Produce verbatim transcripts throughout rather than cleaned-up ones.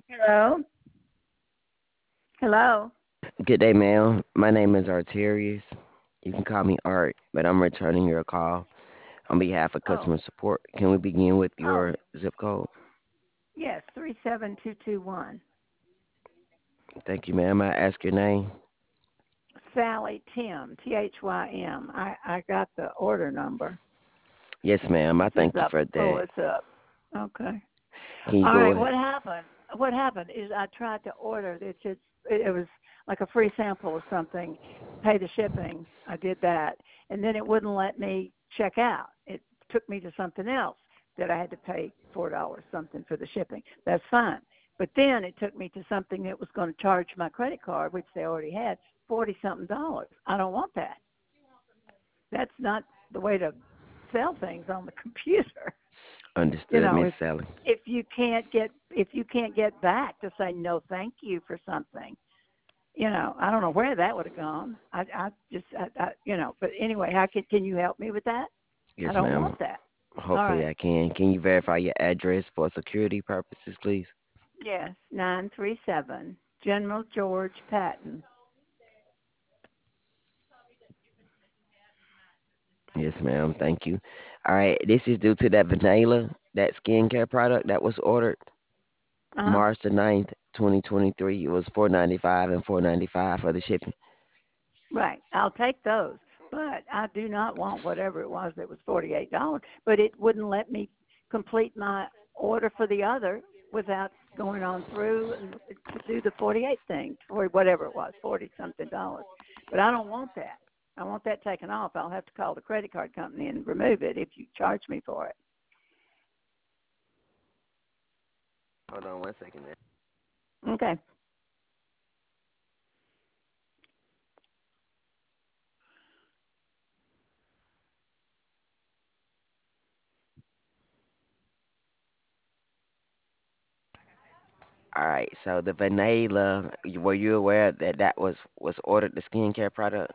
Hello? Hello? Good day, ma'am. My name is Arterius. You can call me Art, but I'm returning your call on behalf of Oh, customer support. Can we begin with oh, your zip code? yes, three seven two two one. Thank you, ma'am. I ask your name. Sally Tim, T H Y M. I, I got the order number. Yes, ma'am. I It's just thank you up. for Oh, that. it's up. Okay. Can you All go right, ahead? what happened? What happened is I tried to order. It just it was like a free sample of something, pay the shipping. I did that, and then it wouldn't let me check out. It took me to something else that I had to pay four dollars something for the shipping. That's fine. But then it took me to something that was going to charge my credit card, which they already had, forty something dollars. I don't want that. That's not the way to sell things on the computer. You Understood, know, Miss if Sally. if you can't get if you can't get back to say no thank you for something, you know, I don't know where that would have gone. I I just I, I you know, but anyway, how can can you help me with that? I Yes, don't ma'am. want that. All Hopefully right. I can. Can you verify your address for security purposes, please? Yes, nine three seven General George Patton. Yes, ma'am. Thank you. All right. This is due to that vanilla, that skincare product that was ordered Uh-huh. March the ninth, twenty twenty-three. It was four ninety-five and four ninety-five for the shipping. Right. I'll take those. But I do not want whatever it was that was forty-eight dollars, but it wouldn't let me complete my order for the other without going on through and to do the forty-eight thing or whatever it was, forty something dollars. But I don't want that. I want that taken off. I'll have to call the credit card company and remove it if you charge me for it. Hold on one second, man. Okay. All right, so the vanilla, you- were you aware that that was was ordered the skincare product?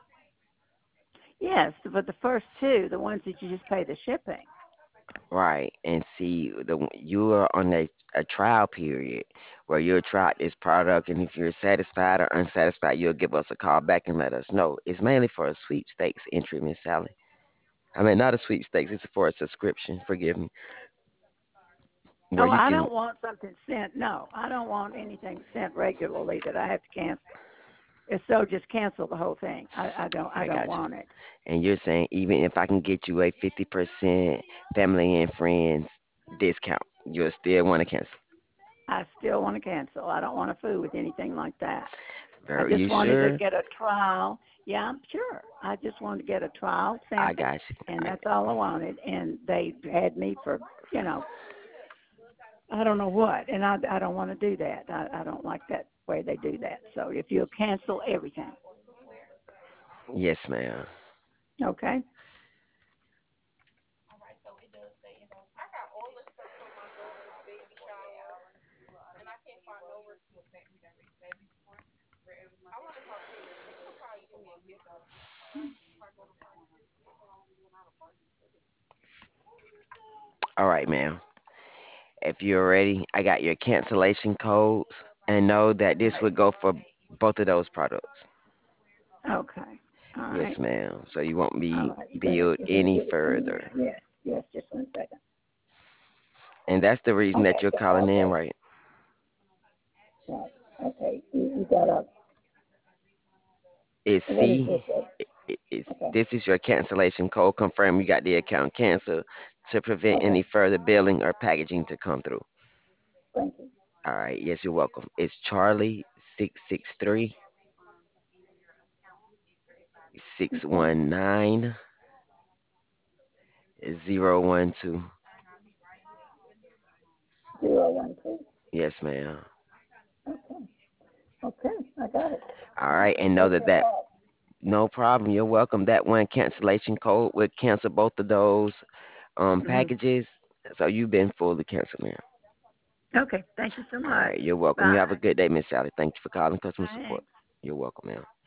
Yes, but the first two, the ones that you just pay the shipping. Right, and see the one- you are on a, a trial period where you'll try this product, and if you're satisfied or unsatisfied, you'll give us a call back and let us know. It's mainly for a sweepstakes entry, Miss Sally. I mean, not a sweepstakes. It's for a subscription. Forgive me, where Oh, you I can. don't want something sent. No, I don't want anything sent regularly that I have to cancel. If so, just cancel the whole thing. I, I don't I I don't got you. want it. And you're saying even if I can get you a fifty percent family and friends discount, you'll still want to cancel. I still want to cancel. I don't want to fool with anything like that. I Are just you wanted to sure? get a trial. Yeah, I'm sure. I just wanted to get a trial I sample, got you. and I, that's all I wanted. And they had me for, you know, I don't know what, and I, I don't want to do that. I, I don't like that way they do that. So if you'll cancel everything, yes, ma'am. okay? All right, ma'am. If you're ready, I got your cancellation codes, and know that this Right. would go for both of those products. Okay. All Yes, right. ma'am. So you won't All be right. You're gonna billed you're gonna any give it to me further. now. Yes. Yes. Just one second. And that's the reason that Okay. you're so- calling in, Okay. right? Right. Okay. You, you got a Is what is C. this? uh, i- Is Okay. this is your cancellation code? Confirm you got the account canceled to prevent Okay. any further billing or packaging to come through. Thank you. All right. Yes, you're welcome. It's Charlie six six three six Okay. one nine zero one two. Zero one two. Yes, ma'am. Okay. Okay. I got it. All I right, and know appreciate that your that help. no problem. You're welcome. That one cancellation code would cancel both of those um Hmm. packages. So you've been fully canceled, ma'am. Okay. Thank you so All much. right, you're welcome. You have a Bye. good day, Miss Sally. Thank you for calling customer support. Thanks. You're welcome, ma'am.